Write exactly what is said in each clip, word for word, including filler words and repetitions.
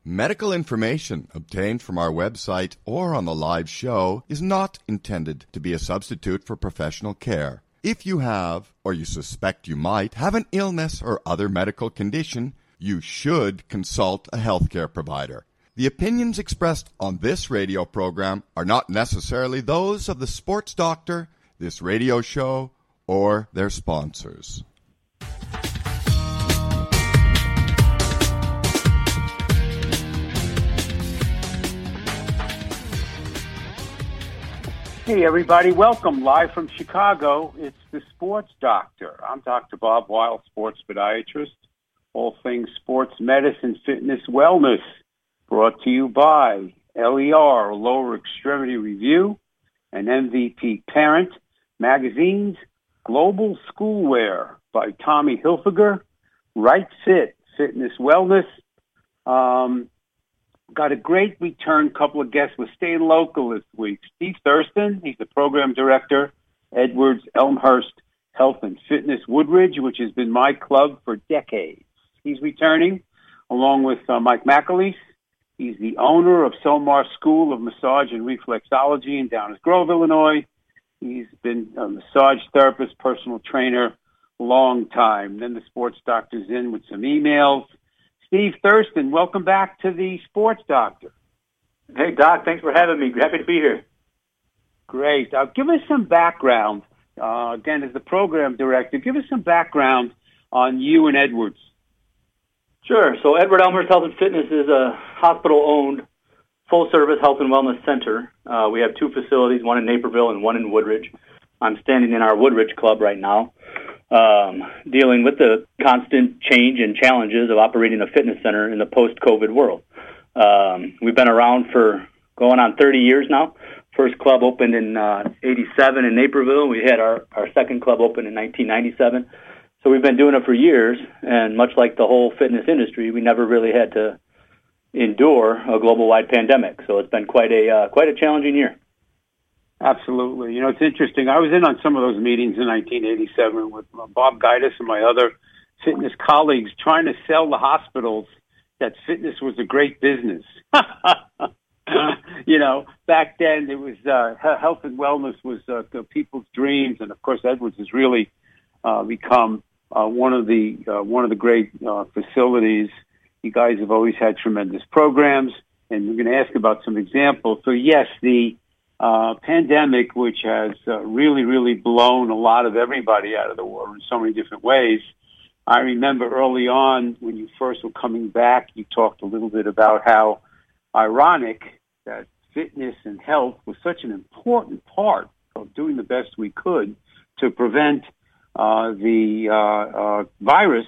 Medical information obtained from our website or on the live show is not intended to be a substitute for professional care. If you have, or you suspect you might, have an illness or other medical condition, you should consult a healthcare provider. The opinions expressed on this radio program are not necessarily those of the sports doctor, this radio show, or their sponsors. Hey, everybody. Welcome live from Chicago. It's the Sports Doctor. I'm Doctor Bob Weil, sports podiatrist. All things sports medicine, fitness, wellness. Brought to you by L E R, Lower Extremity Review, and M V P Parent, Magazine's Global Schoolwear by Tommy Hilfiger, Right Fit, Fitness Wellness. Um, got a great return couple of guests. We're staying local this week. Steve Thurston, he's the program director, Edwards Elmhurst Health and Fitness Woodridge, which has been my club for decades. He's returning, along with uh, Mike McAleese. He's the owner of Solmar School of Massage and Reflexology in Downers Grove, Illinois. He's been a massage therapist, personal trainer, long time. Then the sports doctor's in with some emails. Steve Thurston, welcome back to the Sports Doctor. Hey, Doc, thanks for having me. Happy to be here. Great. Uh, give us some background. Uh, again, as the program director, give us some background on you and Edwards. Sure. So Edward Elmhurst Health and Fitness is a hospital-owned, full-service health and wellness center. Uh, we have two facilities, one in Naperville and one in Woodridge. I'm standing in our Woodridge Club right now, um, dealing with the constant change and challenges of operating a fitness center in the post-COVID world. Um, we've been around for going on thirty years now. First club opened in uh, eighty-seven in Naperville. We had our, our second club open in nineteen ninety-seven. So we've been doing it for years, and much like the whole fitness industry, we never really had to endure a global-wide pandemic. So it's been quite a uh, quite a challenging year. Absolutely. You know, it's interesting. I was in on some of those meetings in nineteen eighty-seven with Bob Gaitis and my other fitness colleagues trying to sell the hospitals that fitness was a great business. You know, back then it was uh, health and wellness was uh, people's dreams, and of course Edwards has really uh, become uh, one of the uh, one of the great uh, facilities. You guys have always had tremendous programs, and we're going to ask about some examples. So yes, the uh, pandemic, which has uh, really, really blown a lot of everybody out of the water in so many different ways. I remember early on when you first were coming back, you talked a little bit about how ironic that fitness and health was such an important part of doing the best we could to prevent uh, the uh, uh, virus,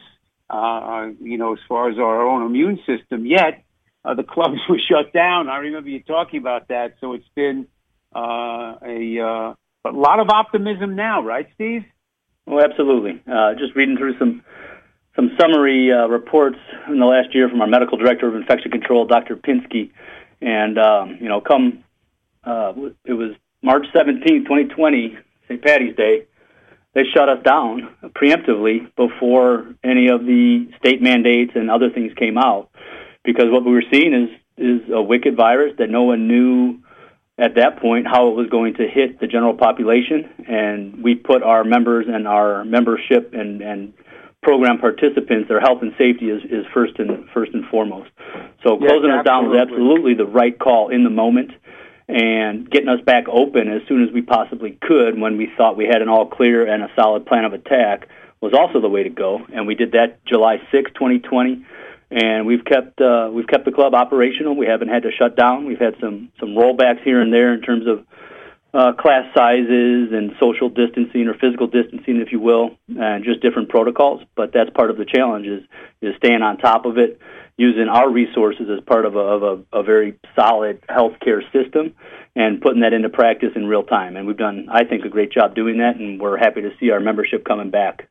uh, you know, as far as our own immune system. Yet uh, the clubs were shut down. I remember you talking about that. So it's been uh, a, uh, a lot of optimism now, right, Steve? Oh, absolutely. Uh, just reading through some some summary uh, reports in the last year from our medical director of infection control, Doctor Pinsky. And, um, you know, come, uh, it was March seventeenth, twenty twenty, Saint Patty's Day, they shut us down preemptively before any of the state mandates and other things came out. Because what we were seeing is, is a wicked virus that no one knew at that point how it was going to hit the general population. And we put our members and our membership and, and program participants, their health and safety is, is first and first and foremost. So yes, closing us down was absolutely. absolutely the right call in the moment, and getting us back open as soon as we possibly could when we thought we had an all clear and a solid plan of attack was also the way to go. And we did that July sixth, twenty twenty, and we've kept uh, we've kept the club operational. We haven't had to shut down. We've had some some rollbacks here and there in terms of Uh, class sizes and social distancing or physical distancing, if you will, and just different protocols. But that's part of the challenge is, is staying on top of it, using our resources as part of a, of a, a very solid healthcare system and putting that into practice in real time. And we've done, I think, a great job doing that, and we're happy to see our membership coming back.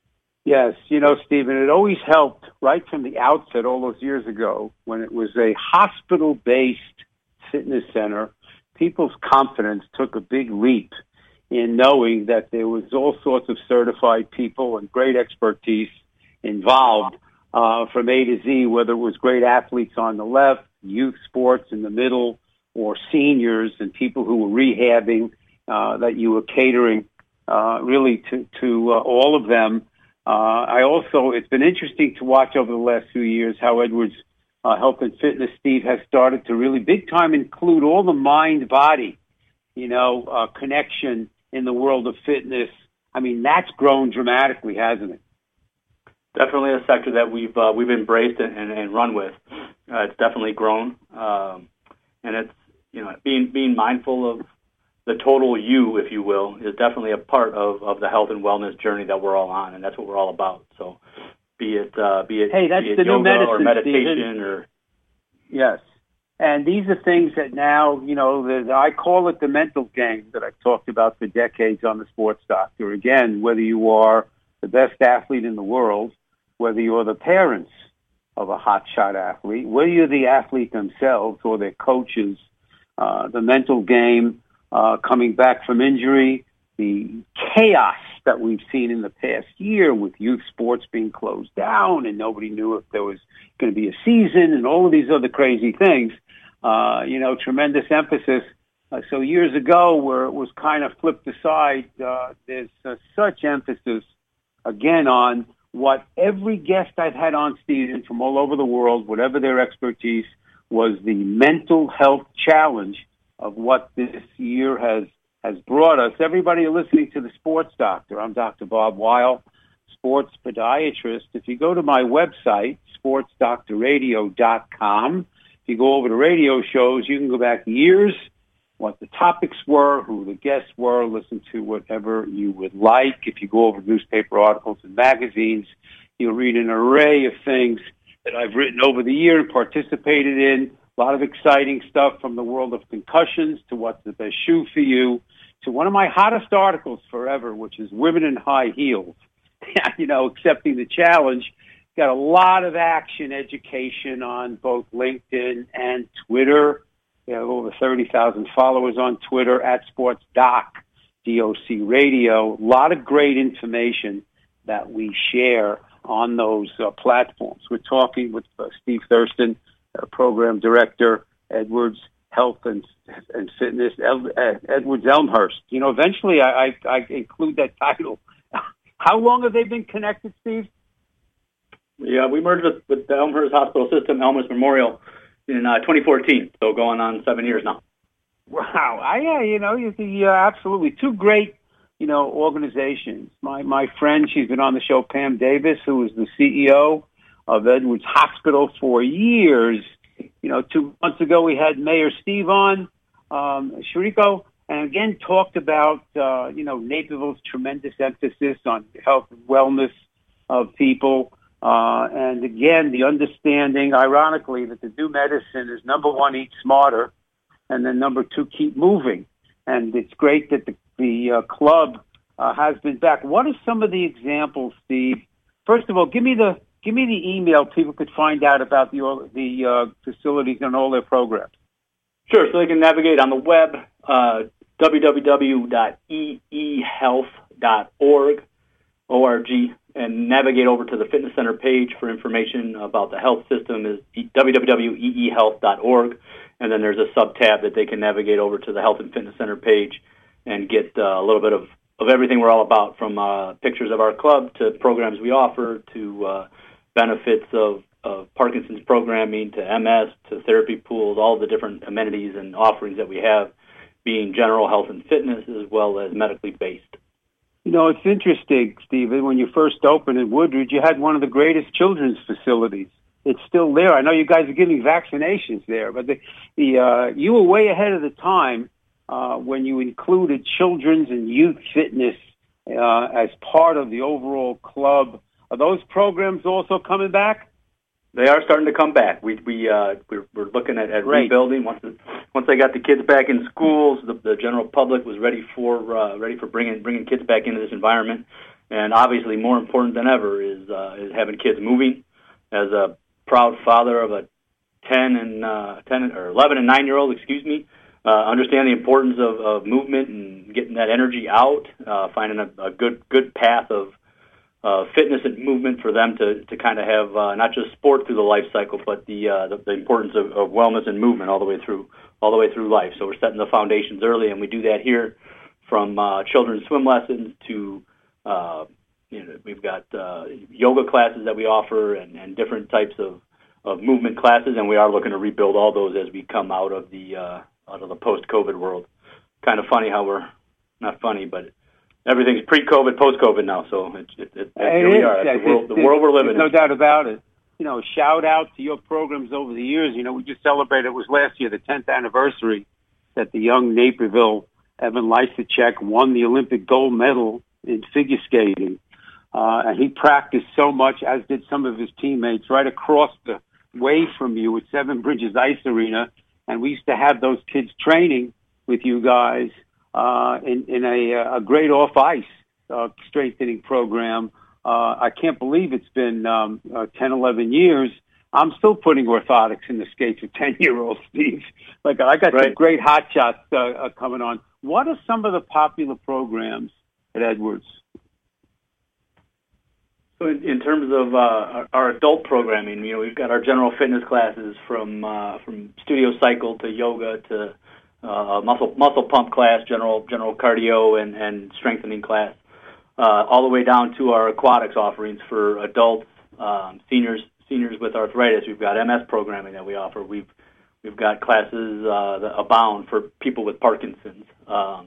Yes, you know, Stephen, it always helped right from the outset all those years ago when it was a hospital-based fitness center. People's confidence took a big leap in knowing that there was all sorts of certified people and great expertise involved uh, from A to Z, whether it was great athletes on the left, youth sports in the middle, or seniors and people who were rehabbing, uh, that you were catering uh, really to, to uh, all of them. Uh, I also, it's been interesting to watch over the last few years how Edwards uh, Health and Fitness, Steve, has started to really big time include all the mind-body, you know, uh, connection in the world of fitness. I mean, that's grown dramatically, hasn't it? Definitely a sector that we've uh, we've embraced and, and, and run with. Uh, it's definitely grown, um, and it's you know being being mindful of the total you, if you will, is definitely a part of, of the health and wellness journey that we're all on, and that's what we're all about. So, be it uh, be it, hey, that's be it the yoga new medicine, or meditation Stephen. or yes. And these are things that now, you know, the, I call it the mental game that I've talked about for decades on the Sports Doctor. Again, whether you are the best athlete in the world, whether you're the parents of a hotshot athlete, whether you're the athlete themselves or their coaches, uh, the mental game, uh, coming back from injury, the chaos that we've seen in the past year with youth sports being closed down and nobody knew if there was going to be a season and all of these other crazy things. Uh, you know, tremendous emphasis. Uh, so years ago, where it was kind of flipped aside, uh, there's uh, such emphasis, again, on what every guest I've had on, Stephen, from all over the world, whatever their expertise, was the mental health challenge of what this year has, has brought us. Everybody listening to the Sports Doctor, I'm Doctor Bob Weil, sports podiatrist. If you go to my website, sports doctor radio dot com, if you go over to radio shows, you can go back years, what the topics were, who the guests were, listen to whatever you would like. If you go over newspaper articles and magazines, you'll read an array of things that I've written over the year and participated in. A lot of exciting stuff from the world of concussions to what's the best shoe for you, to one of my hottest articles forever, which is women in high heels. You know, accepting the challenge. Got a lot of action education on both LinkedIn and Twitter. We have over thirty thousand followers on Twitter at SportsDoc, D O C Radio. A lot of great information that we share on those uh, platforms. We're talking with uh, Steve Thurston, uh, Program Director, Edwards Health and, and Fitness, El- uh, Edwards Elmhurst. You know, eventually I, I, I include that title. How long have they been connected, Steve? Yeah, we merged with, with the Elmhurst Hospital System, Elmhurst Memorial, in uh, twenty fourteen, so going on seven years now. Wow. I, yeah, you know, you see, uh, absolutely. Two great, you know, organizations. My my friend, she's been on the show, Pam Davis, who was the C E O of Edwards Hospital for years. You know, two months ago we had Mayor Steve on, um, Chirico, and again talked about, uh, you know, Naperville's tremendous emphasis on health and wellness of people. Uh, and again, the understanding, ironically, that the new medicine is number one, eat smarter, and then number two, keep moving. And it's great that the, the uh, club uh, has been back. What are some of the examples, Steve? First of all, give me the give me the email people could find out about the the uh, facilities and all their programs. Sure. So they can navigate on the web, uh, w w w dot e e health dot org, O R G. And navigate over to the fitness center page for information about the health system is w w w dot e e health dot org. And then there's a sub-tab that they can navigate over to the health and fitness center page and get uh, a little bit of, of everything we're all about, from uh, pictures of our club to programs we offer to uh, benefits of, of Parkinson's programming to M S to therapy pools, all the different amenities and offerings that we have, being general health and fitness as well as medically based. You know, it's interesting, Stephen, when you first opened in Woodridge, you had one of the greatest children's facilities. It's still there. I know you guys are giving vaccinations there, but the, the uh, you were way ahead of the time uh, when you included children's and youth fitness uh, as part of the overall club. Are those programs also coming back? They are starting to come back. We we uh, we're, we're looking at, at rebuilding. Once the, once they got the kids back in schools, the, the general public was ready for uh, ready for bringing bringing kids back into this environment. And obviously, more important than ever is uh, is having kids moving. As a proud father of a ten and uh, ten or eleven and nine year old, excuse me, uh, understand the importance of, of movement and getting that energy out, uh, finding a, a good good path of uh, fitness and movement for them to, to kind of have uh, not just sport through the life cycle, but the uh, the, the importance of, of wellness and movement all the way through all the way through life. So we're setting the foundations early, and we do that here from uh, children's swim lessons to uh, you know we've got uh, yoga classes that we offer and, and different types of, of movement classes, and we are looking to rebuild all those as we come out of the uh, out of the post-COVID world. Kind of funny how we're not funny, but everything's pre-COVID, post-COVID now, so it, it, it, here we are. That's the world, the world we're living in. No doubt about it. You know, shout out to your programs over the years. You know, we just celebrated, it was last year, the tenth anniversary that the young Naperville Evan Lysacek won the Olympic gold medal in figure skating. Uh, and he practiced so much, as did some of his teammates, right across the way from you at Seven Bridges Ice Arena. And we used to have those kids training with you guys uh, in, in a, a great off-ice uh, strengthening program. Uh, I can't believe it's been um, uh, ten, eleven years. I'm still putting orthotics in the skates of ten-year-olds, Steve. Like, I got right. some great hot shots uh, uh, coming on. What are some of the popular programs at Edwards? So in, in terms of uh, our, our adult programming, you know, we've got our general fitness classes from uh, from studio cycle to yoga to uh, muscle muscle pump class, general general cardio and, and strengthening class, uh, all the way down to our aquatics offerings for adults, um, seniors seniors with arthritis. We've got M S programming that we offer. We've we've got classes uh, that abound for people with Parkinson's. Um,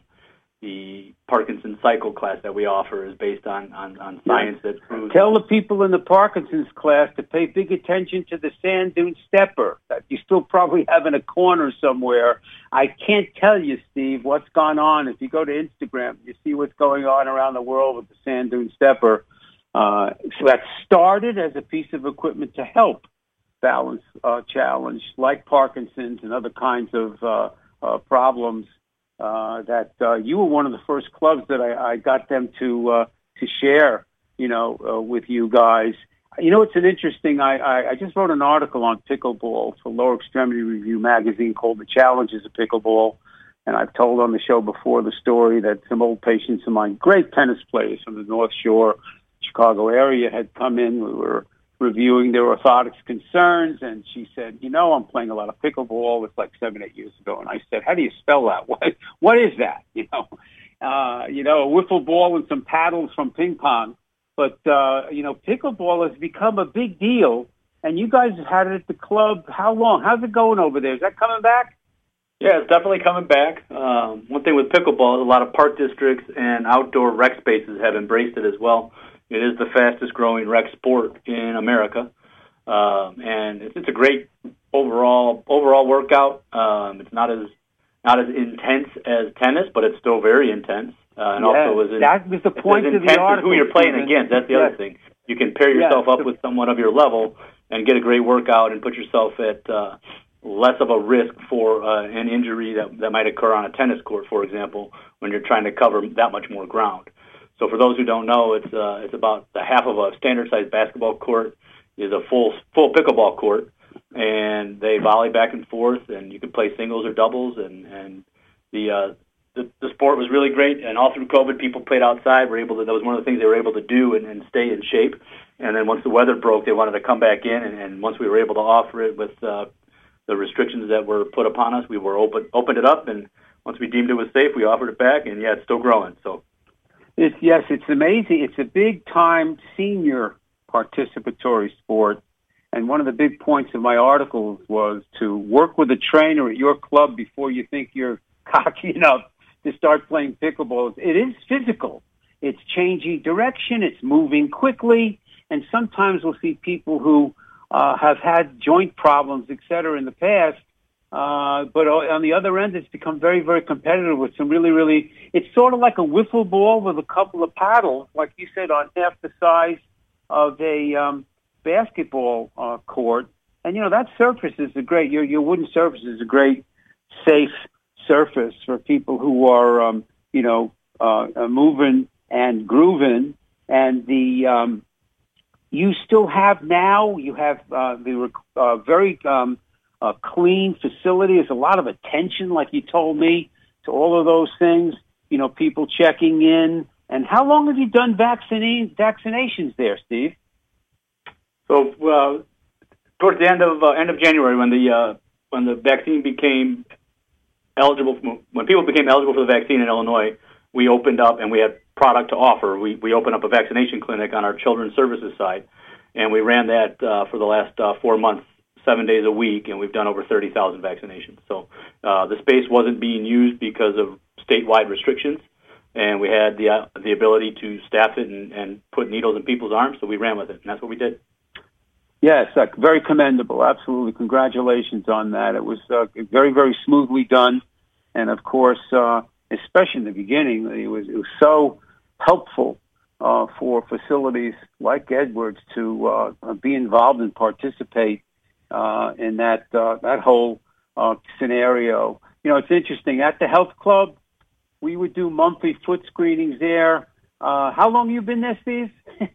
The Parkinson cycle class that we offer is based on, on, on science that proves... Tell the people in the Parkinson's class to pay big attention to the sand dune stepper that you still probably have in a corner somewhere. I can't tell you, Steve, what's gone on. If you go to Instagram, you see what's going on around the world with the sand dune stepper. Uh, so that started as a piece of equipment to help balance uh, challenge, like Parkinson's and other kinds of uh, uh, problems. Uh, that uh, you were one of the first clubs that I, I got them to uh, to share, you know, uh, with you guys. You know, it's an interesting. I, I, I just wrote an article on pickleball for Lower Extremity Review magazine called "The Challenges of Pickleball," and I've told on the show before the story that some old patients of mine, great tennis players from the North Shore, Chicago area, had come in. We were reviewing their orthotics concerns, and she said, you know, I'm playing a lot of pickleball. It's like seven, eight years ago. And I said, how do you spell that? What, what is that? You know, uh, you know, a wiffle ball and some paddles from ping pong. But, uh, you know, pickleball has become a big deal, and you guys have had it at the club. How long? How's it going over there? Is that coming back? Yeah, it's definitely coming back. Um, one thing with pickleball is a lot of park districts and outdoor rec spaces have embraced it as well. It is the fastest growing rec sport in America, um, and it's, it's a great overall overall workout. Um, it's not as not as intense as tennis, but it's still very intense. Uh, and yeah, also, as in, that was the point of the article. Who you're playing against? That's the yes. other thing. You can pair yourself yes. up with someone of your level and get a great workout and put yourself at uh, less of a risk for uh, an injury that that might occur on a tennis court, for example, when you're trying to cover that much more ground. So for those who don't know, it's uh, it's about the half of a standard-sized basketball court is a full full pickleball court, and they volley back and forth, and you can play singles or doubles, and and the uh, the, the sport was really great. And all through COVID, people played outside. Were able to that was one of the things they were able to do and, and stay in shape. And then once the weather broke, they wanted to come back in, and, and once we were able to offer it with uh, the restrictions that were put upon us, we were open opened it up, and once we deemed it was safe, we offered it back, and yeah, it's still growing. So. It's, yes, it's amazing. It's a big-time senior participatory sport, and one of the big points of my articles was to work with a trainer at your club before you think you're cocky enough to start playing pickleball. It is physical. It's changing direction. It's moving quickly, and sometimes we'll see people who uh, have had joint problems, et cetera, in the past. Uh, but on the other end, it's become very, very competitive with some really, really, it's sort of like a wiffle ball with a couple of paddles, like you said, on half the size of a um, basketball uh, court. And, you know, that surface is a great, your, your wooden surface is a great, safe surface for people who are, um, you know, uh, uh, moving and grooving. And the, um, you still have now, you have uh, the uh, very, um, A clean facility. There's a lot of attention, like you told me, to all of those things. You know, people checking in, And how long have you done vaccine vaccinations there, Steve? So, uh, towards the end of uh, end of January, when the uh, when the vaccine became eligible, when people became eligible for the vaccine in Illinois, we opened up and we had product to offer. We we opened up a vaccination clinic on our children's services side, and we ran that uh, for the last uh, four months, seven days a week, and we've done over thirty thousand vaccinations. So uh, the space wasn't being used because of statewide restrictions, and we had the uh, the ability to staff it and, and put needles in people's arms, so we ran with it, and that's what we did. Yes, uh, very commendable. Absolutely. Congratulations on that. It was uh, very, very smoothly done. And, of course, uh, especially in the beginning, it was, it was so helpful uh, for facilities like Edwards to uh, be involved and participate uh, in that uh, that whole uh, scenario. You know, it's interesting. At the health club, we would do monthly foot screenings there. Uh, how long have you been there, Steve?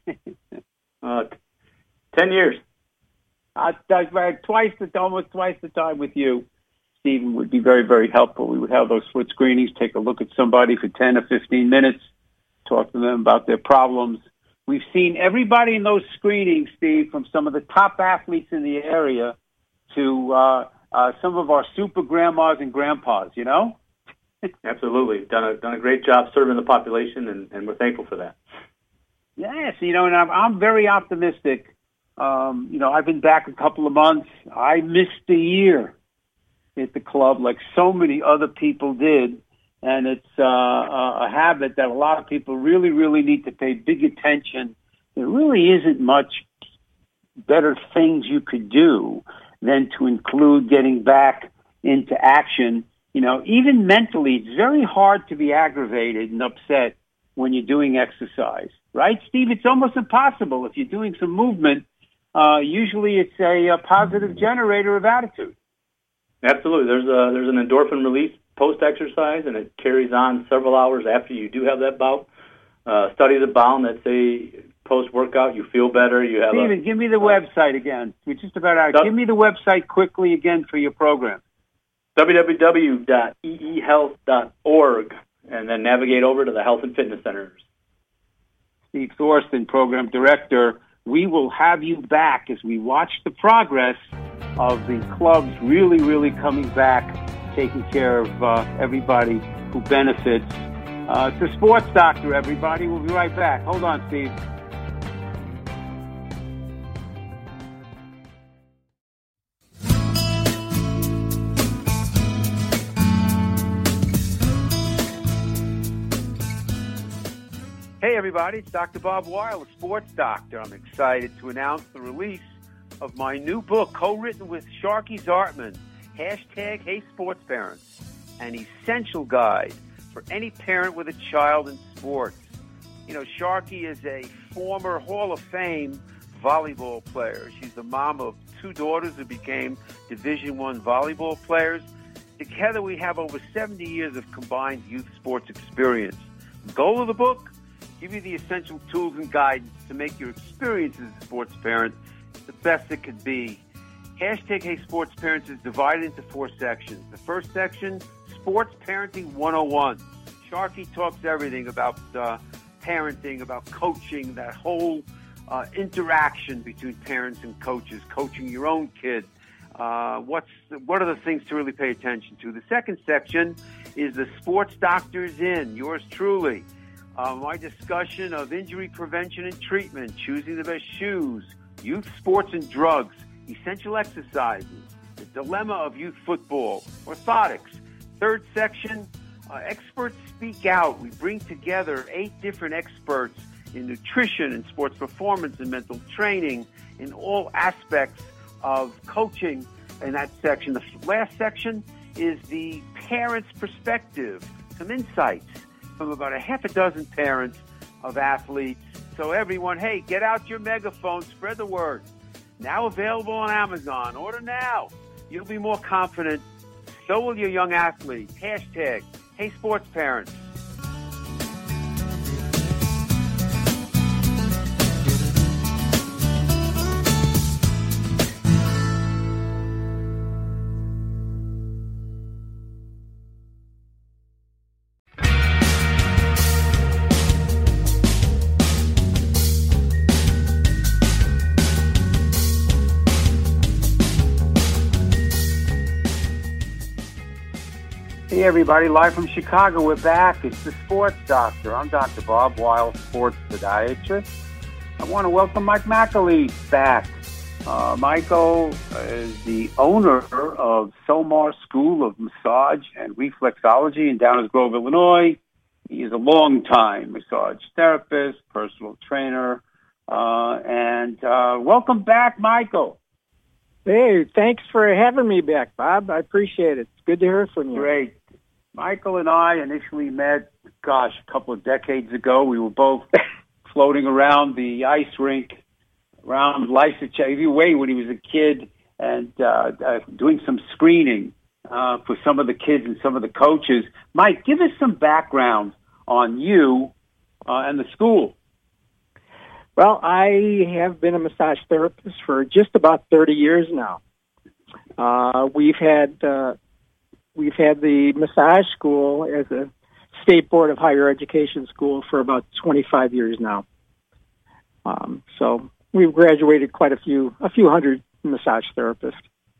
uh, ten years. Uh, twice the almost twice the time with you, Stephen, would be very, very helpful. We would have those foot screenings, take a look at somebody for ten or fifteen minutes, talk to them about their problems. We've seen everybody in those screenings, Steve, from some of the top athletes in the area to uh, uh, some of our super grandmas and grandpas, you know? Absolutely. Done a, done a great job serving the population, and, and we're thankful for that. Yes, you know, and I'm, I'm very optimistic. Um, you know, I've been back a couple of months. I missed a year at the club like so many other people did. And it's uh, a habit that a lot of people really, really need to pay big attention. There really isn't much better things you could do than to include getting back into action. You know, even mentally, it's very hard to be aggravated and upset when you're doing exercise. Right, Steve? It's almost impossible. If you're doing some movement, uh, usually it's a, a positive generator of attitude. Absolutely. There's a, there's an endorphin release post-exercise, and it carries on several hours after you do have that bout. Uh, studies have found that, say, post-workout, you feel better. You have Steven, a, give me the uh, website again. We're just about out. W- give me the website quickly again for your program. w w w dot e e health dot org, and then navigate over to the Health and Fitness Centers. Steve Thorsten, Program Director. We will have you back as we watch the progress of the clubs really, really coming back, taking care of uh, everybody who benefits. Uh, it's a sports doctor, everybody. We'll be right back. Hold on, Steve. Hey, everybody, it's Doctor Bob Weil, a sports doctor. I'm excited to announce the release of my new book, co-written with Sharky Zartman, hashtag Hey Sports Parents, an essential guide for any parent with a child in sports. You know, Sharky is a former Hall of Fame volleyball player. She's the mom of two daughters who became Division One volleyball players. Together, we have over seventy years of combined youth sports experience. The goal of the book? Give you the essential tools and guidance to make your experience as a sports parent the best it could be. Hashtag Hey Sports Parents is divided into four sections. The first section, Sports Parenting one oh one. Sharky talks everything about uh, parenting, about coaching, that whole uh, interaction between parents and coaches, coaching your own kid. Uh, what's what are the things to really pay attention to? The second section is the Sports Doctor's In, yours truly. Uh, my discussion of injury prevention and treatment, choosing the best shoes, youth sports and drugs, essential exercises, the dilemma of youth football, orthotics. Third section, uh, experts speak out. We bring together eight different experts in nutrition and sports performance and mental training in all aspects of coaching in that section. The last section is the parent's perspective, some insights from about a half a dozen parents of athletes. So everyone, hey, get out your megaphone, spread the word. Now available on Amazon. Order now. You'll be more confident. So will your young athletes. Hashtag Hey Sports Parents. Hey, everybody, live from Chicago. We're back. It's the Sports Doctor. I'm Doctor Bob Weil, sports podiatrist. I want to welcome Mike McAlee back. Uh, Michael is the owner of Solmar School of Massage and Reflexology in Downers Grove, Illinois. He is a long-time massage therapist, personal trainer, uh, and uh, welcome back, Michael. Hey, thanks for having me back, Bob. I appreciate it. It's good to hear from you. Great. Michael and I initially met, gosh, a couple of decades ago. We were both floating around the ice rink around Lysa Way when he was a kid and uh, uh, doing some screening uh, for some of the kids and some of the coaches. Mike, give us some background on you uh, and the school. Well, I have been a massage therapist for just about thirty years now. Uh, we've had uh, we've had the massage school as a state board of higher education school for about twenty-five years now. Um, so we've graduated quite a few a few hundred massage therapists.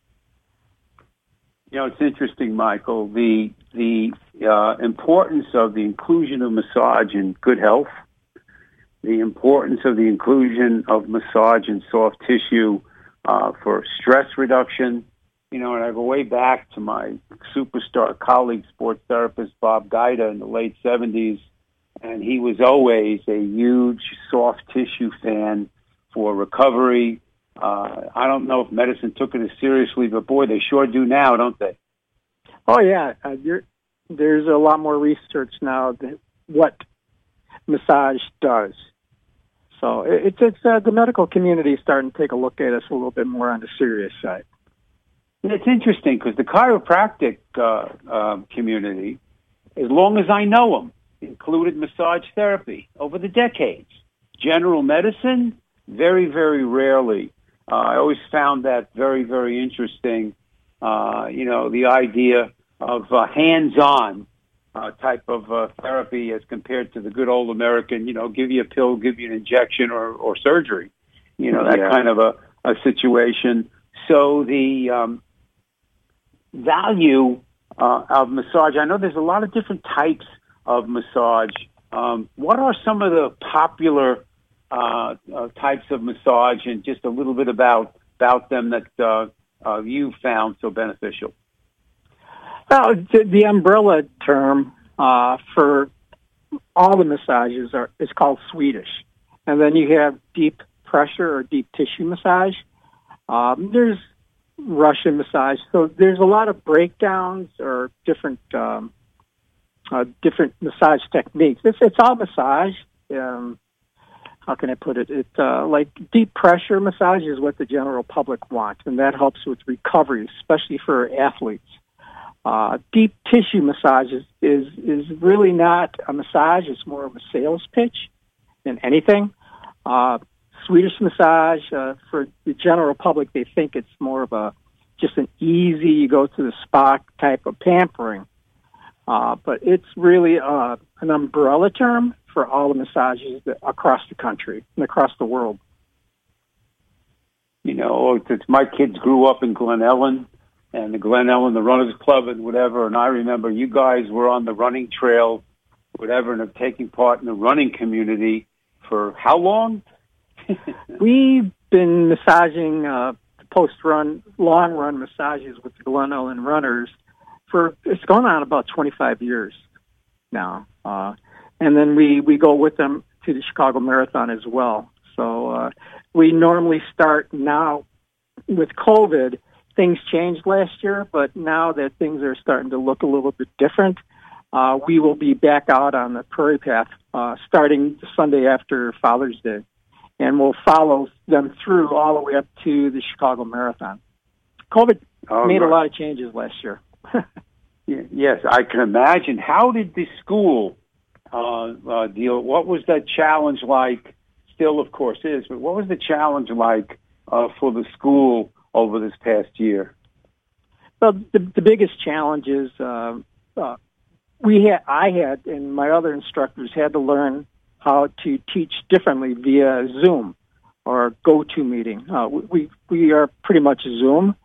You know, it's interesting, Michael, the the uh, importance of the inclusion of massage in good health, the importance of the inclusion of massage and soft tissue uh, for stress reduction. You know, and I go way back to my superstar colleague, sports therapist Bob Gaida in the late seventies, and he was always a huge soft tissue fan for recovery. Uh, I don't know if medicine took it as seriously, but boy, they sure do now, don't they? Oh, yeah. Uh, you're, there's a lot more research now that what massage does. So it's, it's uh, the medical community is starting to take a look at us a little bit more on the serious side. It's interesting because the chiropractic uh, uh, community, as long as I know them, included massage therapy over the decades. General medicine, very, very rarely. Uh, I always found that very, very interesting, uh, you know, the idea of uh, hands-on uh, type of uh, therapy as compared to the good old American, you know, give you a pill, give you an injection or, or surgery, you know, that yeah. kind of a, a situation. So the um, value uh, of massage, I know there's a lot of different types of massage. Um, what are some of the popular uh, uh, types of massage, and just a little bit about about them that uh, uh, you found so beneficial? Well, the, the umbrella term uh, for all the massages are is called Swedish, and then you have deep pressure or deep tissue massage. Um, there's Russian massage, so there's a lot of breakdowns or different um, uh, different massage techniques. It's it's all massage. Um, how can I put it? It uh, like deep pressure massage is what the general public wants, and that helps with recovery, especially for athletes. Uh, deep tissue massage is, is, is really not a massage. It's more of a sales pitch than anything. Uh, Swedish massage, uh, for the general public, they think it's more of a just an easy, you go to the spa type of pampering. Uh, but it's really uh, an umbrella term for all the massages that, across the country and across the world. You know, it's, my kids grew up in Glen Ellen, and the Glen Ellen, the Runners Club and whatever, and I remember you guys were on the running trail, whatever, and have taken part in the running community for how long? We've been massaging uh, post-run, long-run massages with the Glen Ellen Runners for, it's going on about twenty-five years now. Uh, and then we, we go with them to the Chicago Marathon as well. So uh, we normally start now with COVID. Things changed last year, but now that things are starting to look a little bit different, uh, we will be back out on the Prairie Path uh, starting the Sunday after Father's Day. And we'll follow them through all the way up to the Chicago Marathon. COVID oh, made right. a lot of changes last year. Yes, I can imagine. How did the school uh, uh, deal? What was that challenge like? Still, of course, is, but what was the challenge like uh, for the school over this past year? Well, the, the biggest challenge is uh, uh, we had, I had, and my other instructors had to learn how to teach differently via Zoom or GoToMeeting. Uh, we we are pretty much Zoom.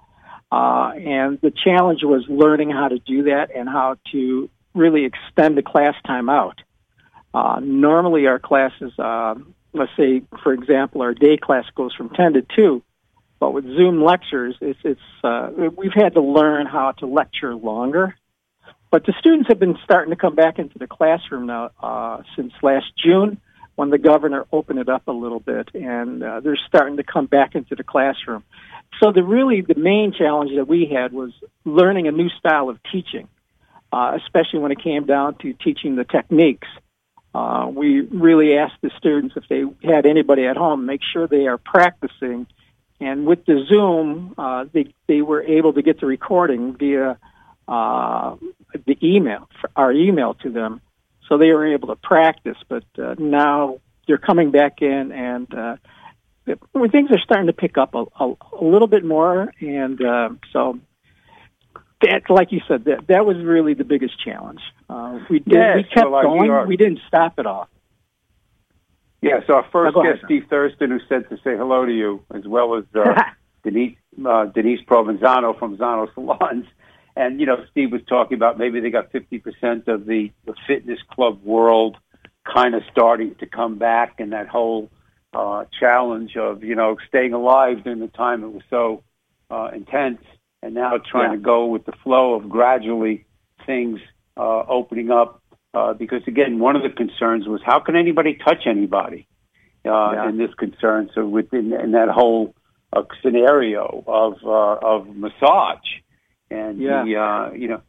Uh, and the challenge was learning how to do that and how to really extend the class time out. Uh, normally our classes, uh, let's say, for example, our day class goes from ten to two, but with Zoom lectures, it's, it's uh, we've had to learn how to lecture longer. But the students have been starting to come back into the classroom now uh, since last June, when the governor opened it up a little bit, and uh, they're starting to come back into the classroom. So the really the main challenge that we had was learning a new style of teaching, uh, especially when it came down to teaching the techniques. Uh, we really asked the students if they had anybody at home, make sure they are practicing. And with the Zoom, uh, they they were able to get the recording via uh, the email, our email to them. So they were able to practice, but uh, now they're coming back in, and uh, things are starting to pick up a, a, a little bit more. And uh, so, that, like you said, that that was really the biggest challenge. Uh, we did, yes, we kept well, going. Are, we didn't stop at all. Yes, our first oh, guest, ahead, Steve Thurston, who said to say hello to you, as well as uh, Denise uh, Denise Provenzano from Zano Salons. And, you know, Steve was talking about maybe they got fifty percent of the, the fitness club world kind of starting to come back, and that whole uh, challenge of, you know, staying alive during the time it was so uh, intense, and now trying yeah. to go with the flow of gradually things uh, opening up. Uh, because, again, one of the concerns was how can anybody touch anybody uh, yeah. in this concern? So within in that whole uh, scenario of uh, of massage. And yeah. the, uh, you know,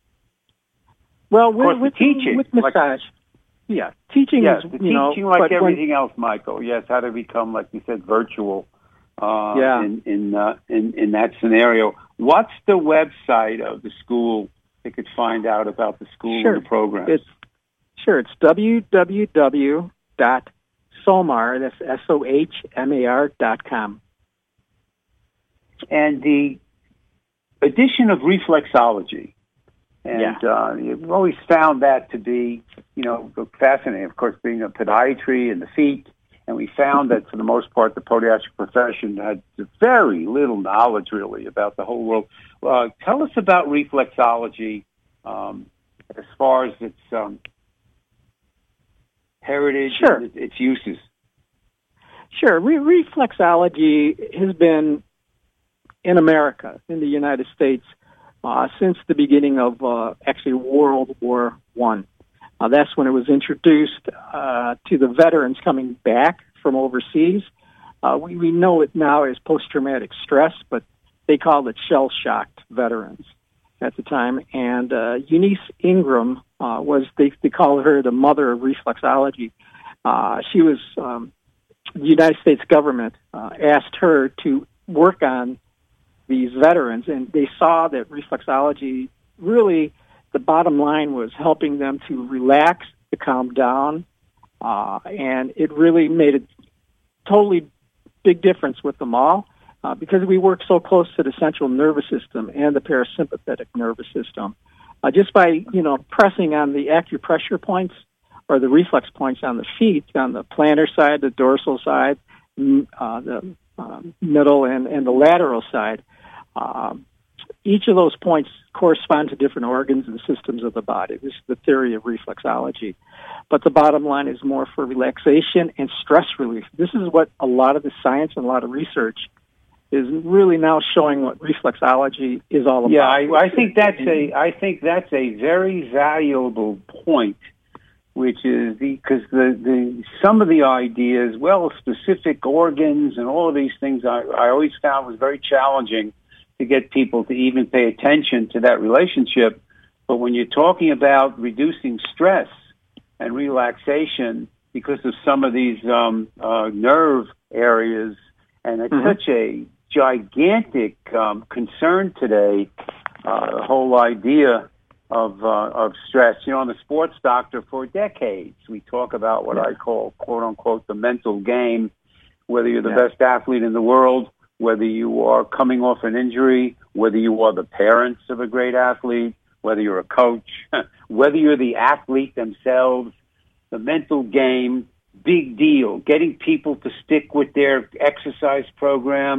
well, with, with teaching, with massage, like, yeah, teaching yes, is the you teaching know, like but everything when, else, Michael. Yes, how to become, like you said, virtual. Uh, yeah. In in, uh, in in that scenario, what's the website of the school they could find out about the school sure. and the program? It's sure. It's w w w dot somar. That's S O H M A R dot com. And the addition of reflexology, and yeah. uh, you've always found that to be, you know, fascinating. Of course, being a podiatry and the feet, and we found that for the most part, the podiatric profession had very little knowledge really about the whole world. Uh, tell us about reflexology um, as far as its um, heritage sure. and its uses. Sure, Re- reflexology has been in America, in the United States, uh, since the beginning of uh, actually World War One. Uh, that's when it was introduced uh, to the veterans coming back from overseas. Uh, we, we know it now as post-traumatic stress, but they called it shell-shocked veterans at the time. And uh, Eunice Ingram uh, was, they, they called her the mother of reflexology. Uh, she was, um, the United States government uh, asked her to work on these veterans, and they saw that reflexology really, the bottom line was helping them to relax, to calm down, uh, and it really made a totally big difference with them all uh, because we work so close to the central nervous system and the parasympathetic nervous system. Uh, just by, you know, pressing on the acupressure points or the reflex points on the feet, on the plantar side, the dorsal side, uh, the uh, middle, and, and the lateral side, Um, each of those points correspond to different organs and systems of the body. This is the theory of reflexology. But the bottom line is more for relaxation and stress relief. This is what a lot of the science and a lot of research is really now showing what reflexology is all about. Yeah, I, I think that's a I think that's a very valuable point, which is because the, the some of the ideas, well, specific organs and all of these things, I, I always found was very challenging to get people to even pay attention to that relationship. But when you're talking about reducing stress and relaxation because of some of these um, uh, nerve areas, and it's mm-hmm. such a gigantic um, concern today, uh, the whole idea of uh, of stress. You know, I'm a sports doctor for decades. We talk about what yeah. I call, quote unquote, the mental game, whether you're the yeah. best athlete in the world, whether you are coming off an injury, whether you are the parents of a great athlete, whether you're a coach, whether you're the athlete themselves, the mental game, big deal. Getting people to stick with their exercise program,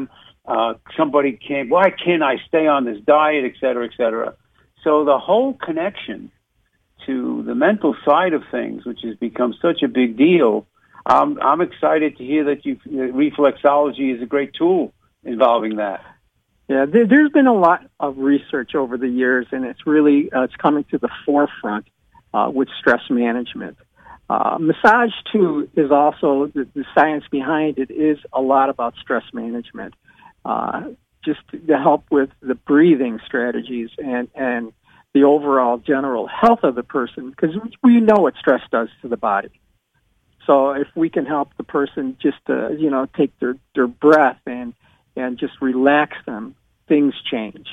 uh, somebody can't, why can't I stay on this diet, et cetera, et cetera. So the whole connection to the mental side of things, which has become such a big deal, um, I'm excited to hear that you, reflexology is a great tool involving that. Yeah, there, there's been a lot of research over the years, and it's really uh, it's coming to the forefront uh, with stress management. Uh, massage, too, is also, the, the science behind it is a lot about stress management, uh, just to help with the breathing strategies and, and the overall general health of the person, because we know what stress does to the body. So if we can help the person just, uh, you know, take their, their breath and and just relax them, things change.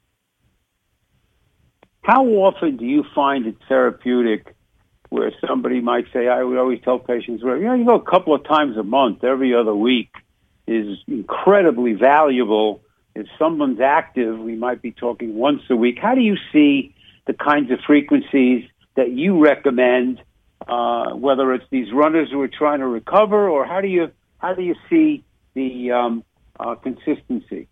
How often do you find it therapeutic where somebody might say, I would always tell patients, well, you know, you go a couple of times a month, every other week is incredibly valuable. If someone's active, we might be talking once a week. How do you see the kinds of frequencies that you recommend, uh, whether it's these runners who are trying to recover, or how do you how do you see the um, uh, consistency?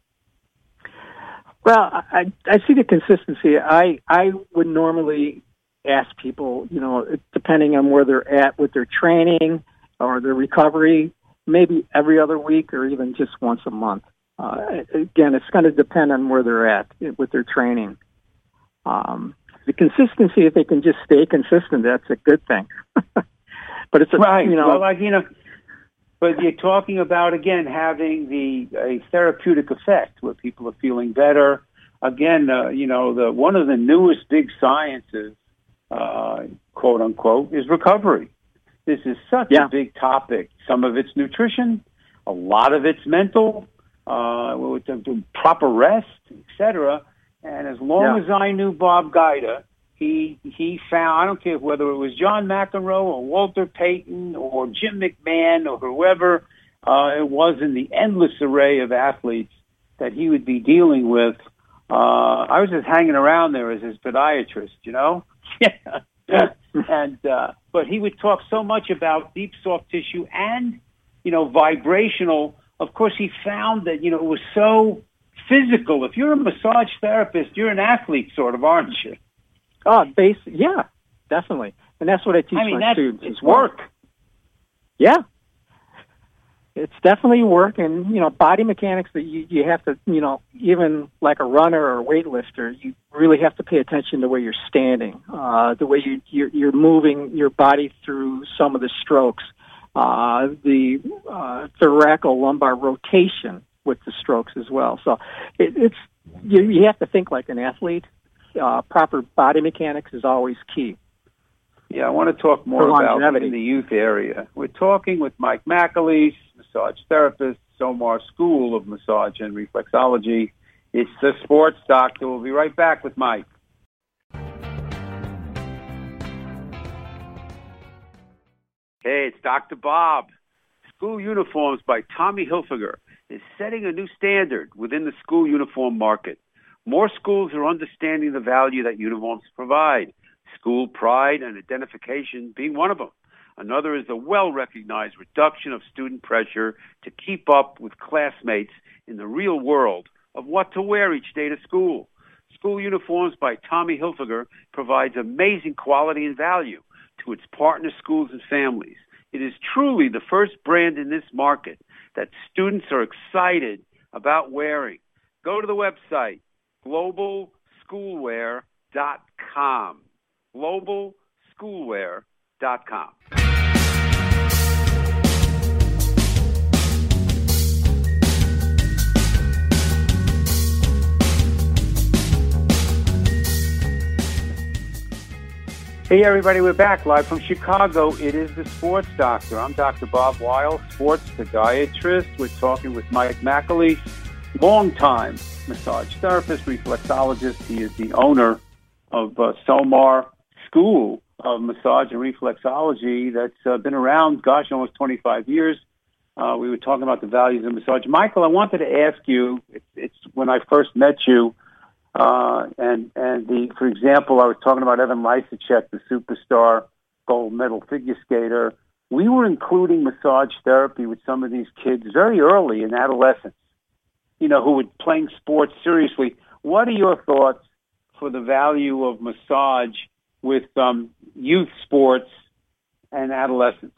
Well, I, I see the consistency. I I would normally ask people, you know, depending on where they're at with their training or their recovery, maybe every other week or even just once a month. Uh, again, it's going to depend on where they're at with their training. Um, the consistency, if they can just stay consistent, that's a good thing. But it's a, right. You know, well, like you know, but you're talking about again having the a therapeutic effect where people are feeling better. Again, uh, you know, the one of the newest big sciences, uh, quote unquote, is recovery. This is such yeah. a big topic. Some of it's nutrition, a lot of it's mental, uh, with the proper rest, et cetera. And as long yeah. as I knew Bob Guida, he he found, I don't care whether it was John McEnroe or Walter Payton or Jim McMahon or whoever uh, it was in the endless array of athletes that he would be dealing with. Uh, I was just hanging around there as his podiatrist, you know? Yeah. and uh, but he would talk so much about deep soft tissue and, you know, vibrational. Of course, he found that, you know, it was so physical. If you're a massage therapist, you're an athlete, sort of, aren't you? Oh, base, yeah, definitely. And that's what I teach I mean, my that's, students it's as well. work. Yeah. It's definitely work, and, you know, body mechanics that you, you have to, you know, even like a runner or a weightlifter, you really have to pay attention to where you're standing, uh, the way you, you're, you're moving your body through some of the strokes, uh, the uh, thoracolumbar rotation with the strokes as well. So it, it's you, you have to think like an athlete. Uh, proper body mechanics is always key. Yeah, I want to talk more about in the youth area. We're talking with Mike McAleese, massage therapist, Somar School of Massage and Reflexology. It's the Sports Doctor. We'll be right back with Mike. Hey, it's Doctor Bob. School Uniforms by Tommy Hilfiger is setting a new standard within the school uniform market. More schools are understanding the value that uniforms provide, school pride and identification being one of them. Another is the well-recognized reduction of student pressure to keep up with classmates in the real world of what to wear each day to school. School Uniforms by Tommy Hilfiger provides amazing quality and value to its partner schools and families. It is truly the first brand in this market that students are excited about wearing. Go to the website, global schoolwear dot com. global schoolwear dot com. Hey everybody, we're back live from Chicago. It is the Sports Doctor. I'm Doctor Bob Weil, sports podiatrist. We're talking with Mike McAleese, longtime massage therapist, reflexologist. He is the owner of uh, Somar School of Massage and Reflexology that's uh, been around, gosh, almost twenty-five years. Uh, we were talking about the values of massage. Michael, I wanted to ask you, it's, it's when I first met you, uh, and, and the, for example, I was talking about Evan Lysacek, the superstar gold medal figure skater. We were including massage therapy with some of these kids very early in adolescence. you know, who are playing sports seriously. What are your thoughts for the value of massage with um, youth sports and adolescents?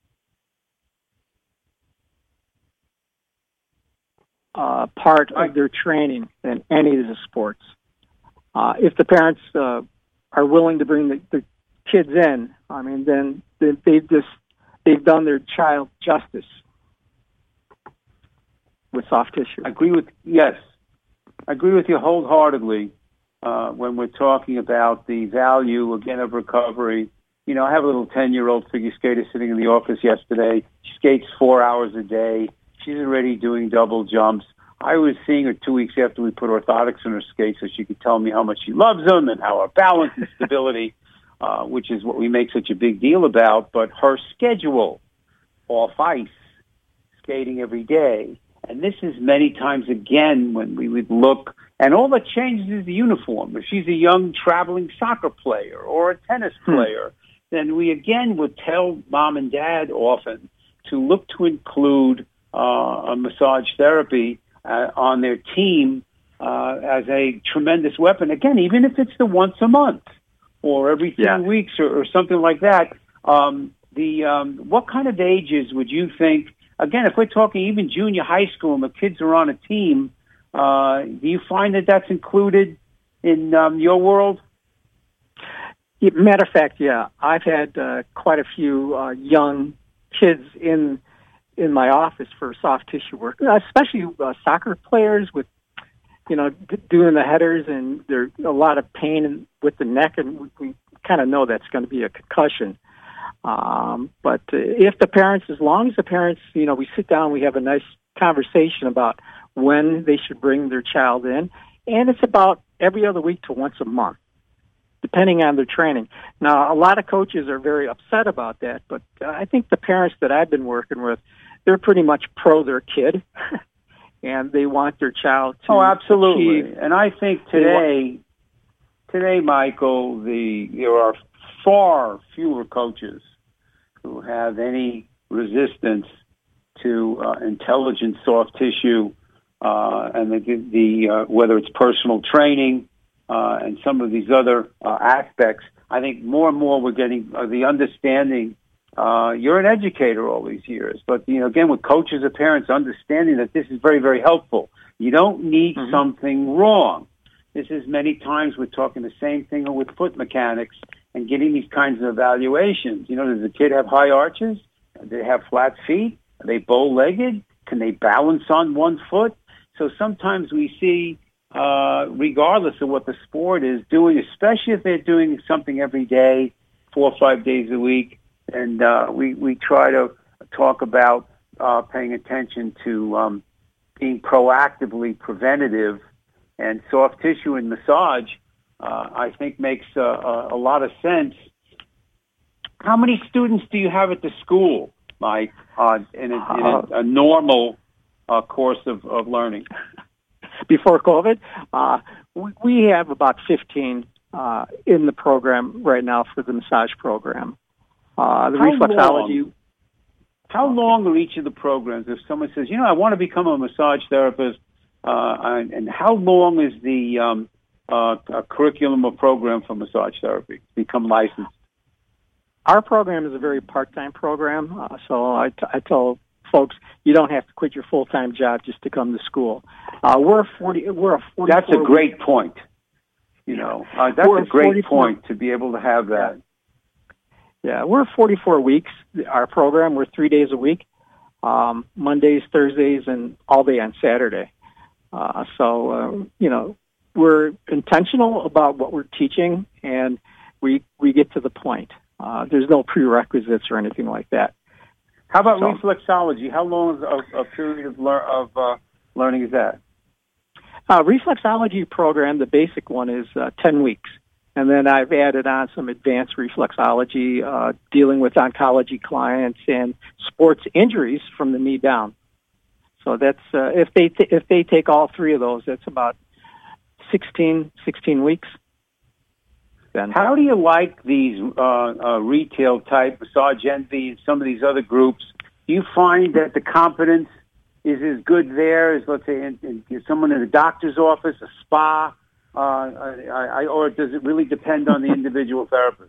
Uh, part of their training in any of the sports. Uh, if the parents uh, are willing to bring the, the kids in, I mean, then they, they've just they've done their child justice with soft tissue. I agree with yes, I agree with you wholeheartedly uh, when we're talking about the value again of recovery. You know, I have a little ten-year-old figure skater sitting in the office yesterday. She skates four hours a day. She's already doing double jumps. I was seeing her two weeks after we put orthotics in her skates so she could tell me how much she loves them and how her balance and stability, uh, which is what we make such a big deal about. But her schedule, off ice, skating every day. And this is many times again when we would look, and all that changes is the uniform. If she's a young traveling soccer player or a tennis player, hmm. then we again would tell mom and dad often to look to include Uh, a massage therapy uh, on their team uh, as a tremendous weapon. Again, even if it's the once a month or every three yeah. weeks or, or something like that. Um, the um, what kind of ages would you think? Again, if we're talking even junior high school and the kids are on a team, uh, do you find that that's included in um, your world? Matter of fact, yeah, I've had uh, quite a few uh, young kids in. in my office for soft tissue work, especially uh, soccer players with, you know, d- doing the headers, and there's a lot of pain in, with the neck, and we, we kind of know that's going to be a concussion. Um, but uh, if the parents, as long as the parents, you know, we sit down, we have a nice conversation about when they should bring their child in, and it's about every other week to once a month, depending on their training. Now, a lot of coaches are very upset about that, but I think the parents that I've been working with, they're pretty much pro their kid, and they want their child to Oh, absolutely. achieve. And I think today, today, Michael, the there are far fewer coaches who have any resistance to uh, intelligent soft tissue, uh, and the, the uh, whether it's personal training uh, and some of these other uh, aspects. I think more and more we're getting uh, the understanding. Uh, you're an educator all these years, but, you know, again, with coaches and parents understanding that this is very, very helpful. You don't need mm-hmm. something wrong. This is many times we're talking the same thing with foot mechanics and getting these kinds of evaluations. You know, does the kid have high arches? Do they have flat feet? Are they bow-legged? Can they balance on one foot? So sometimes we see, uh, regardless of what the sport is doing, especially if they're doing something every day, four or five days a week, and uh, we, we try to talk about uh, paying attention to um, being proactively preventative, and soft tissue and massage, uh, I think, makes uh, a, a lot of sense. How many students do you have at the school, Mike, uh, in, a, in a, a normal uh, course of, of learning? Before COVID, uh, we, we have about fifteen uh, in the program right now for the massage program. Uh, the how reflexology. Long, how long are each of the programs? If someone says, you know, I want to become a massage therapist, uh, and, and how long is the um, uh, curriculum or program for massage therapy to become licensed? Our program is a very part-time program, uh, so I, t- I tell folks you don't have to quit your full-time job just to come to school. Uh, we're a forty. We're a forty. That's a great week. point. You know, uh, that's we're a great point to be able to have that. Yeah. Yeah, we're forty-four weeks, our program. We're three days a week, um, Mondays, Thursdays, and all day on Saturday. Uh, so, uh, you know, we're intentional about what we're teaching, and we, we get to the point. Uh, there's no prerequisites or anything like that. How about so, reflexology? How long is a, a period of, lear- of uh, learning is that? Uh, reflexology program, the basic one, is uh, ten weeks. And then I've added on some advanced reflexology, uh, dealing with oncology clients and sports injuries from the knee down. So that's uh, if they t- if they take all three of those, that's about sixteen, sixteen weeks. Then how do you like these uh, uh, retail type Massage Envy and some of these other groups? Do you find that the confidence is as good there as, let's say, in, in someone in a doctor's office, a spa, uh, I, I, or does it really depend on the individual therapist?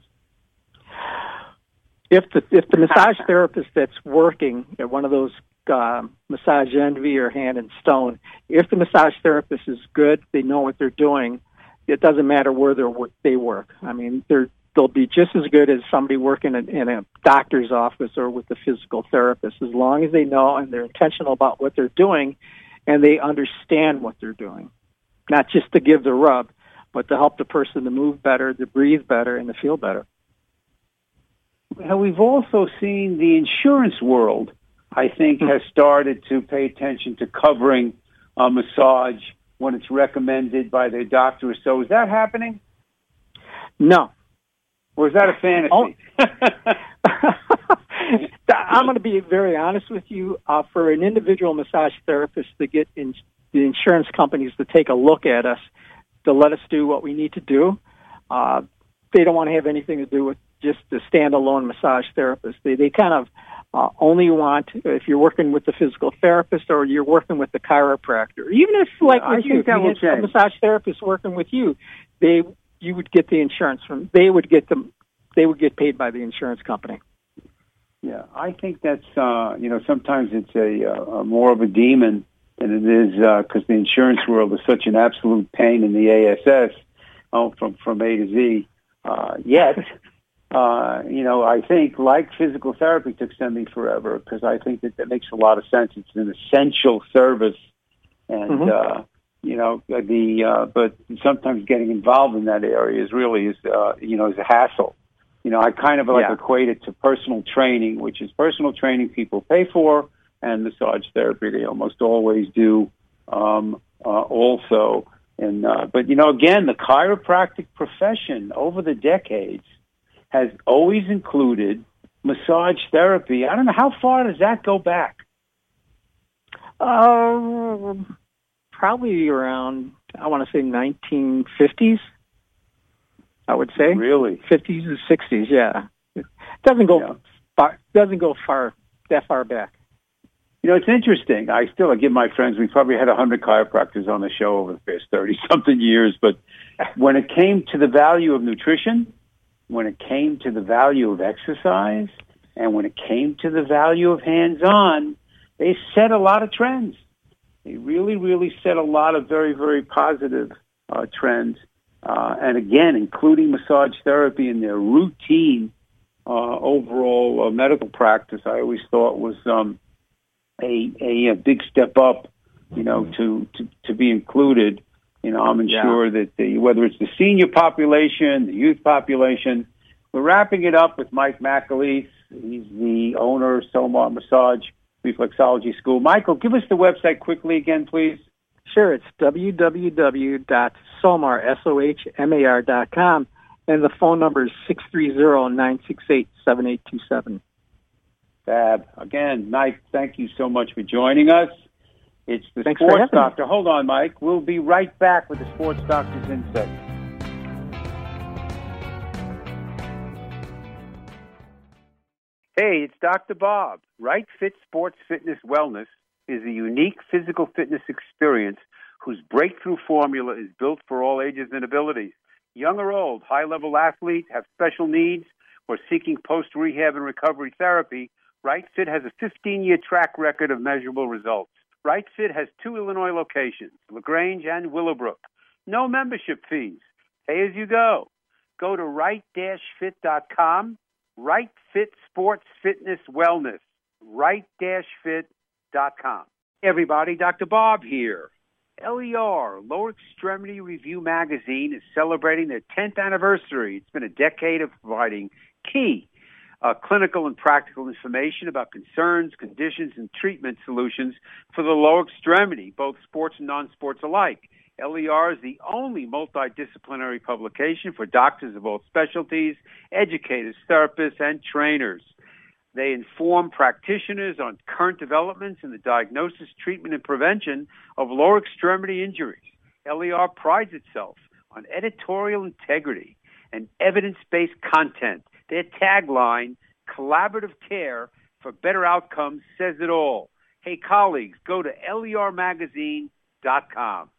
If the if the massage therapist that's working at one of those uh, Massage Envy or Hand and Stone, if the massage therapist is good, they know what they're doing. It doesn't matter where they're, they work. I mean, they're they'll be just as good as somebody working in, in a doctor's office or with a physical therapist, as long as they know and they're intentional about what they're doing, and they understand what they're doing, not just to give the rub, but to help the person to move better, to breathe better, and to feel better. Now, we've also seen the insurance world, I think, has started to pay attention to covering a massage when it's recommended by their doctor. So is that happening? No. Or is that a fantasy? Oh. I'm going to be very honest with you. Uh, for an individual massage therapist to get in, the insurance companies to take a look at us, to let us do what we need to do, uh, they don't want to have anything to do with just the standalone massage therapist. They they kind of uh, only want, if you're working with the physical therapist or you're working with the chiropractor, even if, like yeah, with I you, if that you had a massage therapist working with you, they you would get the insurance from. They would get them. They would get paid by the insurance company. Yeah, I think that's uh, you know sometimes it's a, uh, a more of a demon than it is because uh, the insurance world is such an absolute pain in the A S S oh, from from A to Z. Uh, yet. Uh, you know, I think, like physical therapy took semi forever, because I think that that makes a lot of sense. It's an essential service, and mm-hmm. uh, you know, the uh, but sometimes getting involved in that area is really is uh, you know is a hassle. You know, I kind of like yeah. equate it to personal training, which is personal training people pay for, and massage therapy they almost always do um, uh, also. And uh, but you know, again, the chiropractic profession over the decades has always included massage therapy. I don't know, how far does that go back? Uh, probably around, I want to say nineteen fifties, I would say. Really? fifties and sixties, yeah. It doesn't go yeah. far, doesn't go far, that far back. You know, it's interesting. I still I give my friends, we probably had one hundred chiropractors on the show over the past thirty-something years, but when it came to the value of nutrition, when it came to the value of exercise, and when it came to the value of hands-on, they set a lot of trends. They really, really set a lot of very, very positive uh, trends. Uh, and again, including massage therapy in their routine uh, overall uh, medical practice, I always thought was um, a, a, a big step up, you know, to, to, to be included. You know, I'm sure yeah. that the, whether it's the senior population, the youth population, we're wrapping it up with Mike McAleese. He's the owner of Somar Massage Reflexology School. Michael, give us the website quickly again, please. Sure, it's w w w dot somar, S O H M A R dot com, and the phone number is six three zero, nine six eight, seven eight two seven. Fab. Again, Mike, thank you so much for joining us. It's the Thanks Sports Doctor. Me. Hold on, Mike. We'll be right back with the Sports Doctor's Insight. Hey, it's Doctor Bob. Right Fit Sports Fitness Wellness is a unique physical fitness experience whose breakthrough formula is built for all ages and abilities. Young or old, high-level athletes, have special needs, or seeking post-rehab and recovery therapy, Right Fit has a fifteen-year track record of measurable results. Right Fit has two Illinois locations, LaGrange and Willowbrook. No membership fees. Pay as you go. Go to right dash fit dot com. Right Fit Sports Fitness Wellness. right dash fit dot com. Hey everybody, Doctor Bob here. L E R, Lower Extremity Review Magazine, is celebrating their tenth anniversary. It's been a decade of providing key Uh, clinical and practical information about concerns, conditions, and treatment solutions for the lower extremity, both sports and non-sports alike. L E R is the only multidisciplinary publication for doctors of all specialties, educators, therapists, and trainers. They inform practitioners on current developments in the diagnosis, treatment, and prevention of lower extremity injuries. L E R prides itself on editorial integrity and evidence-based content. Their tagline, collaborative care for better outcomes, says it all. Hey, colleagues, go to L E R magazine dot com.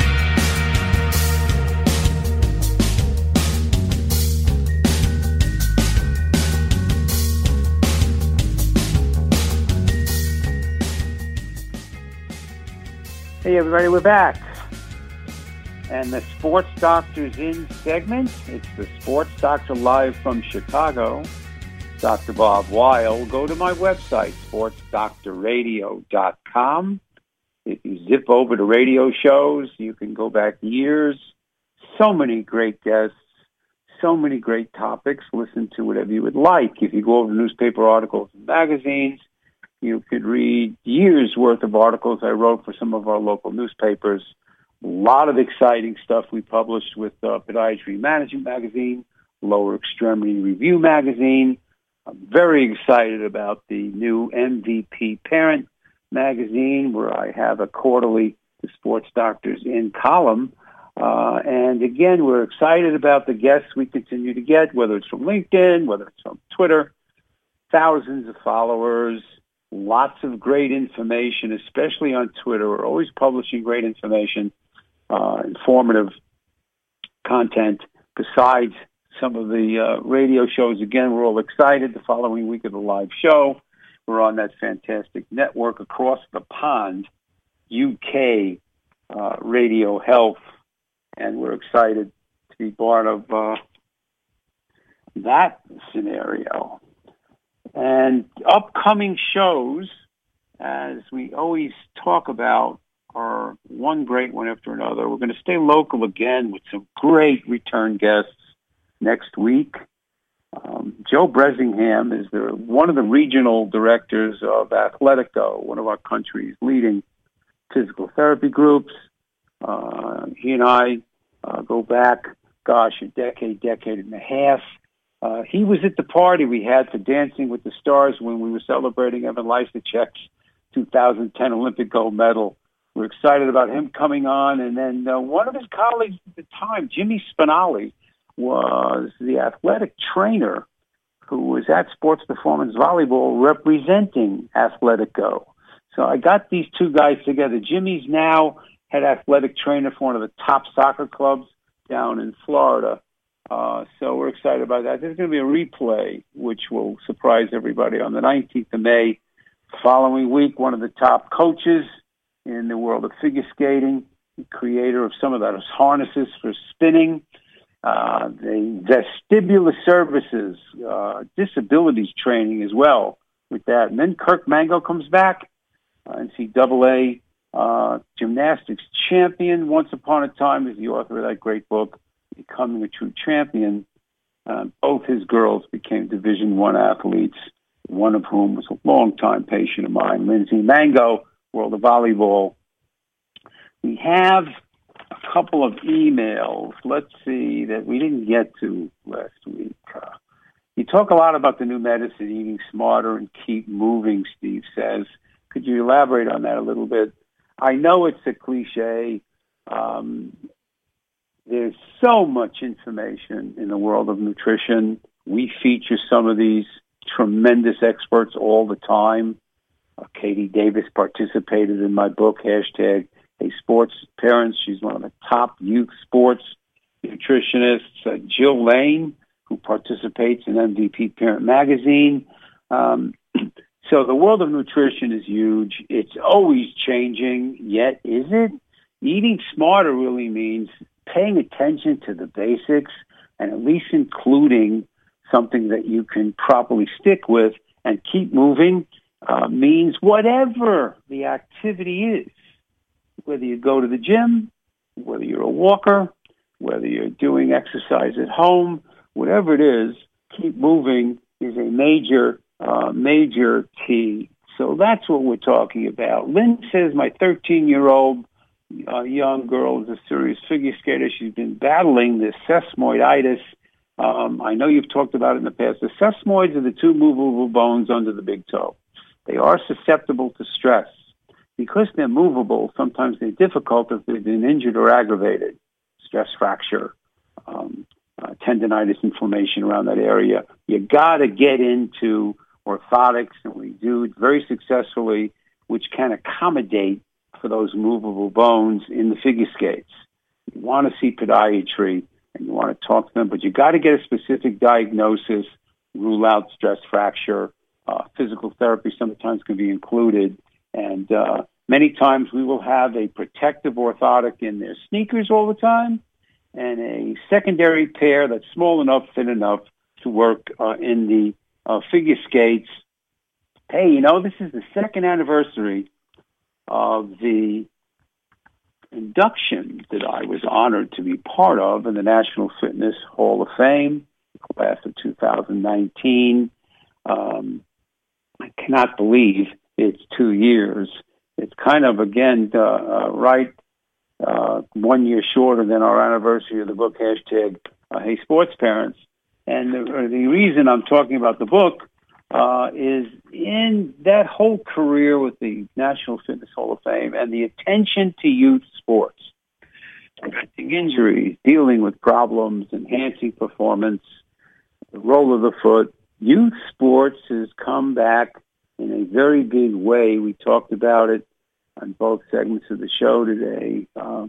Hey, everybody, we're back. And the Sports Doctor's In segment, it's the Sports Doctor live from Chicago, Doctor Bob Weil. Go to my website, sports doctor radio dot com. If you zip over to radio shows, you can go back years. So many great guests, so many great topics. Listen to whatever you would like. If you go over to newspaper articles and magazines, you could read years' worth of articles I wrote for some of our local newspapers. A lot of exciting stuff we published with uh, Podiatry Management Magazine, Lower Extremity Review Magazine. I'm very excited about the new M V P Parent Magazine, where I have a quarterly The Sports Doctors In column. Uh, and again, we're excited about the guests we continue to get, whether it's from LinkedIn, whether it's from Twitter. Thousands of followers. Lots of great information, especially on Twitter. We're always publishing great information, uh, informative content, besides some of the uh, radio shows. Again, we're all excited. The following week of the live show, we're on that fantastic network across the pond, U K uh, Radio Health, and we're excited to be part of uh, that scenario. And upcoming shows, as we always talk about, are one great one after another. We're going to stay local again with some great return guests next week. Um, Joe Bresingham is the, one of the regional directors of Athletico, one of our country's leading physical therapy groups. Uh, he and I uh, go back, gosh, a decade, decade and a half. Uh, he was at the party we had for Dancing with the Stars when we were celebrating Evan Lysacek's two thousand ten Olympic gold medal. We're excited about him coming on. And then uh, one of his colleagues at the time, Jimmy Spinali, was the athletic trainer who was at Sports Performance Volleyball representing Athletico. So I got these two guys together. Jimmy's now head athletic trainer for one of the top soccer clubs down in Florida. Uh, so we're excited about that. There's going to be a replay, which will surprise everybody, on the nineteenth of May. Following week, one of the top coaches in the world of figure skating, the creator of some of those harnesses for spinning, uh, the vestibular services, uh, disabilities training as well with that. And then Kirk Mango comes back, uh, N C double A uh, gymnastics champion. Once upon a time, is the author of that great book, Becoming a True Champion. Uh, both his girls became Division One athletes, one of whom was a longtime patient of mine, Lindsay Mango, World of Volleyball. We have a couple of emails, let's see, that we didn't get to last week. Uh, you talk a lot about the new medicine, eating smarter and keep moving, Steve says. Could you elaborate on that a little bit? I know it's a cliche. Um, There's so much information in the world of nutrition. We feature some of these tremendous experts all the time. Uh, Katie Davis participated in my book, hashtag Hey Sports Parents. She's one of the top youth sports nutritionists. Uh, Jill Lane, who participates in M V P Parent Magazine. Um, so the world of nutrition is huge. It's always changing, yet is it? Eating smarter really means paying attention to the basics and at least including something that you can properly stick with and keep moving uh, means whatever the activity is, whether you go to the gym, whether you're a walker, whether you're doing exercise at home, whatever it is, keep moving is a major, uh, major key. So that's what we're talking about. Lynn says my thirteen-year-old uh, young girl is a serious figure skater. She's been battling this sesamoiditis. Um, I know you've talked about it in the past. The sesamoids are the two movable bones under the big toe. They are susceptible to stress. Because they're movable, sometimes they're difficult if they've been injured or aggravated. Stress fracture, um, uh, tendonitis, inflammation around that area. You got to get into orthotics, and we do very successfully which can accommodate for those movable bones in the figure skates. You want to see podiatry and you want to talk to them, but you got to get a specific diagnosis, rule out stress fracture. Uh, physical therapy sometimes can be included. And uh, many times we will have a protective orthotic in their sneakers all the time and a secondary pair that's small enough, thin enough to work uh, in the uh, figure skates. Hey, you know, this is the second anniversary of the induction that I was honored to be part of in the National Fitness Hall of Fame, class of two thousand nineteen. Um, I cannot believe it's two years. It's kind of, again, uh, uh, right uh, one year shorter than our anniversary of the book, hashtag uh, Hey Sports Parents. And the, the reason I'm talking about the book uh, is in that whole career with the National Fitness Hall of Fame and the attention to youth sports, preventing injuries, dealing with problems, enhancing performance, the role of the foot, youth sports has come back in a very big way. We talked about it on both segments of the show today, uh,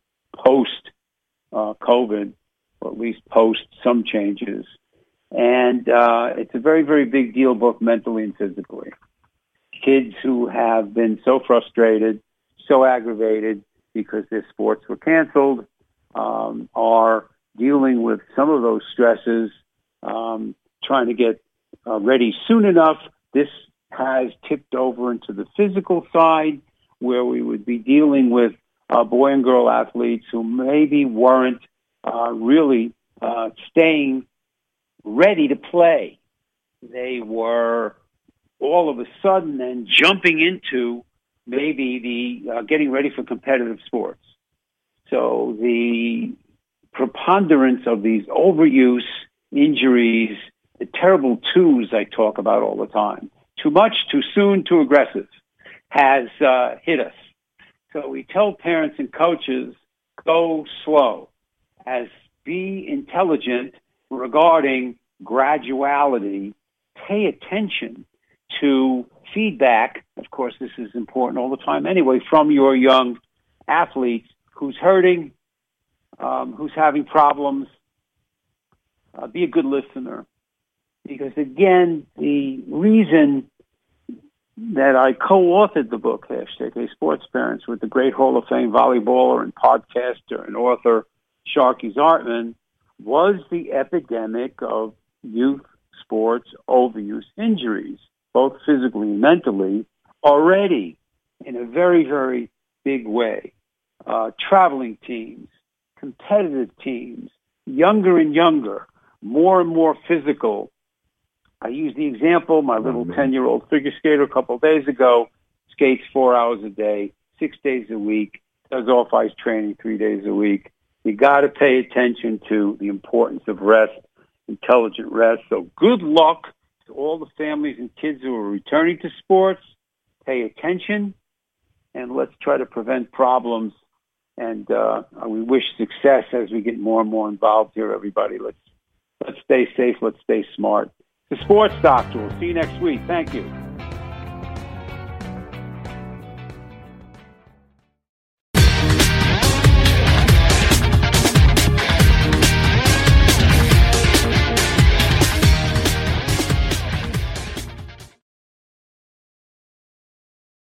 post-COVID, uh, or at least post some changes. And uh, it's a very, very big deal, both mentally and physically. Kids who have been so frustrated, so aggravated because their sports were canceled, um, are dealing with some of those stresses, um, trying to get uh, ready soon enough. This has tipped over into the physical side, where we would be dealing with uh, boy and girl athletes who maybe weren't uh, really uh, staying ready to play. They were all of a sudden then jumping into maybe the uh, getting ready for competitive sports. So the preponderance of these overuse, injuries, the terrible twos I talk about all the time, too much, too soon, too aggressive, has uh, hit us. So we tell parents and coaches, go slow, as be intelligent regarding graduality, pay attention to feedback. Of course, this is important all the time anyway, from your young athletes, who's hurting, um, who's having problems. Uh, be a good listener. Because again, the reason that I co-authored the book, hashtag Hey Sports Parents, with the great Hall of Fame volleyballer and podcaster and author Sharky Zartman, was the epidemic of youth sports overuse injuries, both physically and mentally, already in a very, very big way. Uh, traveling teams, competitive teams, younger and younger, more and more physical. I use the example, my little ten-year-old figure skater a couple of days ago skates four hours a day, six days a week, does off-ice training three days a week. You got to pay attention to the importance of rest, intelligent rest. So good luck to all the families and kids who are returning to sports. Pay attention, and let's try to prevent problems. And uh, we wish success as we get more and more involved here, everybody. Let's let's stay safe. Let's stay smart. The Sports Doctor. We'll see you next week. Thank you.